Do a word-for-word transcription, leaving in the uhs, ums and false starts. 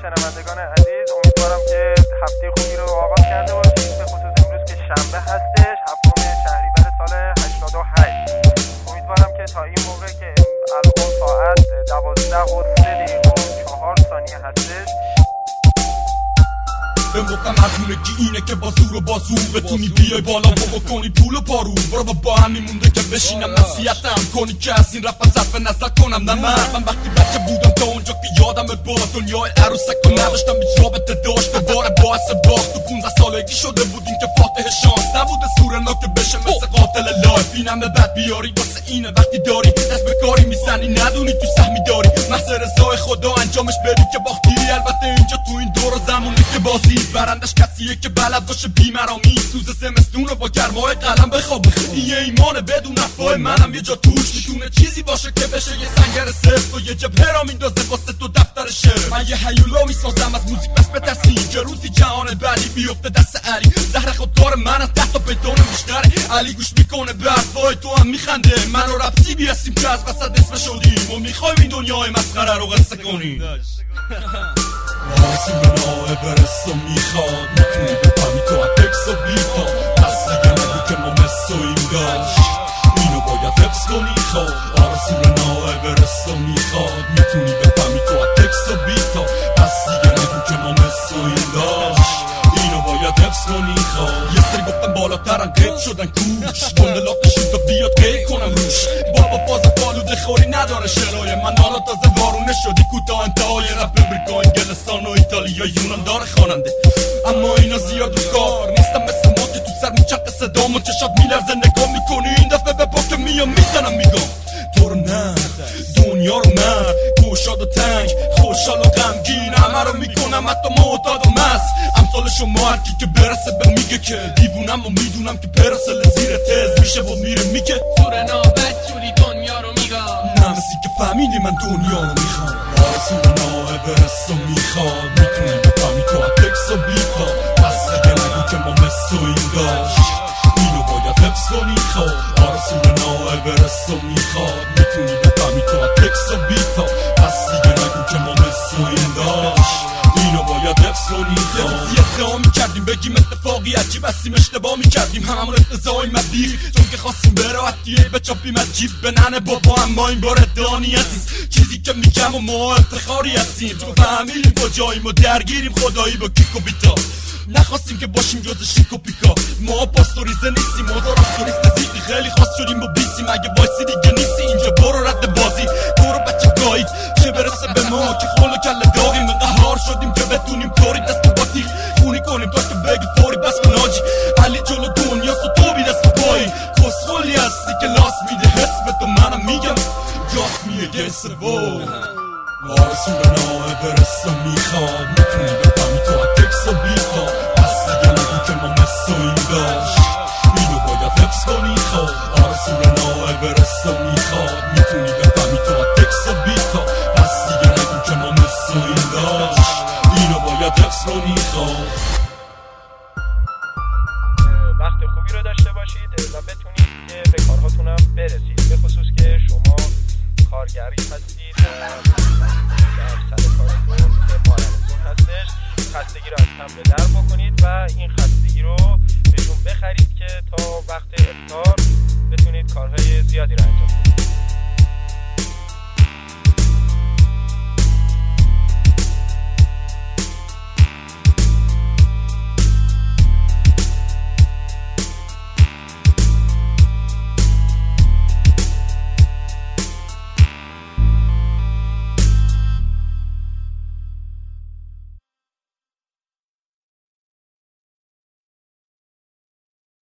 شنوندگان عزیز، امیدوارم که هفته خوبی رو آغاز کرده باشید، به خصوص امروز که شنبه هستش، هفتم شهریور سال هشتاد و هشت. امیدوارم که تا این موقع که الان ساعت دوازده و سه دقیقه و چهار ثانیه هستش بهم گفتم هرگونگی اینه که با زور و با زور بتونی بیای بالا و بکنی پول و پارو. برو با همین مونده که بشینم نصیحتم کنی که از این رفت صرف نظر کنم. نه من من وقتی بچه بودم تا اونجا که یادم با دنیای عروسک و نداشتم هیچ رابطه داشت. دوباره باعث باخت تو پونزده سالگی شده بودیم که فاتح شانس نبوده سورنا که بشه مثل قاتل لایف. اینم به بد بیاری واسه اینه وقتی داری دست به کاری میزنی ندونی تو سهمی داری محض رضای خدا انجامش بدی که باختی. البته اینجا تو این دور و زمونی که بازی برندش کسیه که بلد باشه بیمرامی سوز زمستون رو با گرمای قلم بخواب. این یه ایمانه بدون افای منم یه جا توش میتونه چیزی باشه که بشه یه سنگر صرف و یه جبهه را میندازه واسه تو دفتر شعر. من یه هیولا میسازم از موزیک بس بترسی که روزی جهان بعدی بیفته دست علی. زهر خودکار من از ده تا پیدان بیشتره. علی گوش میکنه به حرفای تو هم میخنده. من و ربطی بیستیم که از وسط اسم شدیم و میخوایم این دنیای مسخره رو قصه کنیم. آرزوی ناه برس و میخواد میتونی بفهمی تو اتکس و بیتا پس دیگه نگو که ما مسویم داشت اینو باید حفظ کنی. خواب آرزوی ناه برس و میخواد میتونی بفهمی تو اتکس و بیتا پس دیگه نگو که ما مسویم داشت اینو باید حفظ کنی. خواب یه سری گفتم بالاترن قیب شدن کوش گندلاتشون تا بیاد قیب کنم روش. بابا فاز فالوده خوری نداره شرای من حالا تازه وارونه شدی کوتاه انتهای رپ امریکا انگلستان و ایتالیا یونان داره خواننده. اما اینا زیاد رو کار نیستم مثل ما که تو سر میچرخه صدام و چشات میلرزه نگاه میکنی این دفعه به پا که میام میزنم میگم تو رو نه دنیا رو من گوشاد و تنگ خوشحال و غمگین همه رو میکنم حتی معتاد و مست امثال شما هرکی که برسه به میگه که دیوونم و میدونم که پرسه لزیر تز میشه و میره میگه سورنا بدجوری دنیا رو میگم نمسی که فهمیدی من دنیا رو میخوام. سورنا برس و میخواد میتونی بفهمی تو اتکس و بیتا پس دیگه نگو که ما مسویم داشت اینو باید حفظ کنی. خواب آرزوی برس و میخواد میتونی بفهمی تو اتکس و بیتا پس دیگه نگو که ما مسویم داشت اینو باید حفظ کنی. یه ادعا میکردیم بگیم اتفاقی عجیب هستیم اشتباه میکردیم هممون اقتضای مدیر چون که خواستیم به راحتی بچاپیم از جیب به ننه بابا. اما این بار ادعانی عزیز چیزی که میگم و ما افتخاری هستیم چون فهمیدیم کجاییم و درگیریم خدایی با کیک و بیتا. نخواستیم که باشیم جز شیک و پیکا ما پاستوریزه نیستیم مدار آستوریزه زیدی خیلی خواست شدیم با بیسیم اگه وایسی دیگه نیستی اینجا برو رد بازی برو بچه گایید چه برسه به ما که خول و کل داغیم قهار شدیم که بتونیم طوری دست و باتی خونی کنیم تا که بگی فوری بس کن آجی علی جلو دنیا سو تو بی دست و پایی کسخولی هستی که لاس میده حس به تو منم میگم جاست میگه سوو. آرزوی ناه برس و میخواد میتونی بفهمی تو اتکس و بیتا پس دیگه نگو که ما مسویم داشت اینو باید حفظ کنی. خواب آرزوی ناه برس و میخواد میتونی بفهمی تو اتکس و بیتا پس دیگه نگو که ما مسویم داشت اینو باید حفظ کنی. خواب وقت خوبی رو داشته باشید و بتونید که به کارهاتونم برسید، به خصوص که شما کارگری هستید در سر کارتون که مهارتتون هستش. خستگی رو از هم به در بکنید و این خستگی رو بهشون بخرید که تا وقت افطار بتونید کارهای زیادی رو انجام بدید.